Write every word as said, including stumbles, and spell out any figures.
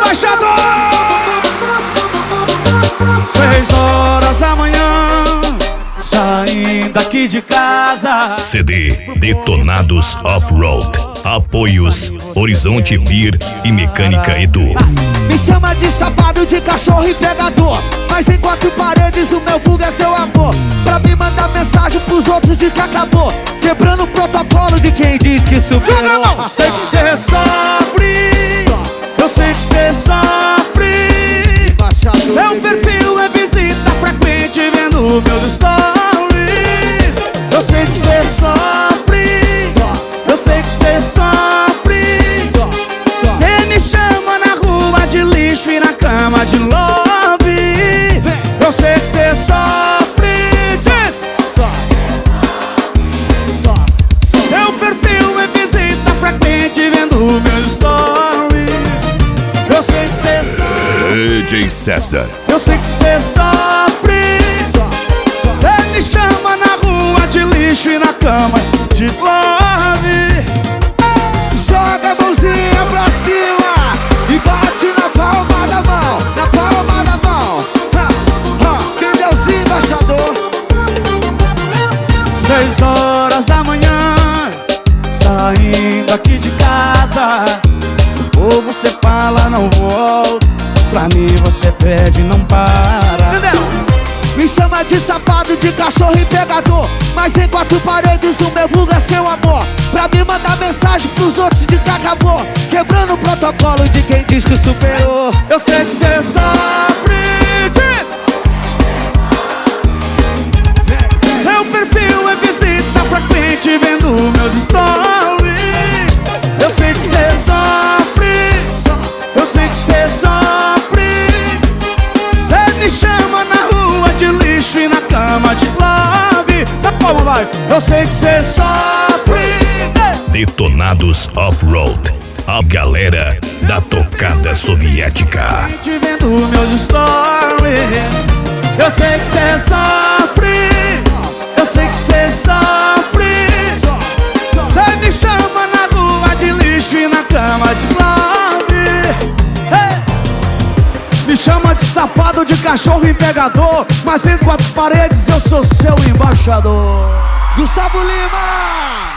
embaixador. Seis horas da manhã, saindo aqui de casa. C D Detonados Off-Road. Apoios Horizonte Beer e Mecânica Edu. Me chama de safado, de cachorro e pegador, mas em quatro paredes o meu vulgo é seu amor. Pra me mandar mensagem pros outros de que acabou, quebrando o protocolo de quem diz que superou. Eu sei que cê sofre, eu sei que cê sofre. Seu perfil é visita frequente vendo meus stories. Eu sei que cê sofre, eu sei que cê sofre. Cê me chama na rua de lixo e na cama de love. Eu sei que cê sofre. Seu perfil é visita frequente vendo meus stories. Eu sei que cê sofre. D J César. Eu sei que cê sofre. Cê me chama na rua de lixo e na cama de love. Joga a mãozinha pra cima e bate na palma da mão, na palma da mão. Ha, ha. Cadê os embaixador? Seis horas da manhã, saindo aqui de casa. Ou você fala não volto, pra mim você pede não para. Entendeu? Me chama de safado, de cachorro e pegador, mas em quatro paredes o meu vulgo é seu amor. Pra me mandar mensagem pros outros de que acabou, quebrando o protocolo de quem diz que superou. Eu sei que cê sofre. Seu perfil é visita frequente vendo meus stories. Eu sei que cê sofre, eu sei que cê sofre. Cê me chama na rua de lixo e na cama de love. Tá como vai? Eu sei que cê sofre. Detonados Off-Road. A galera da tocada soviética. Te vendo meus stories. Eu sei que cê sofre, eu sei que cê sofre. Cê me chama na rua de lixo e na cama de love. Hey! Me chama de safado, de cachorro e pegador, mas em quatro paredes eu sou seu embaixador. Gustavo Lima.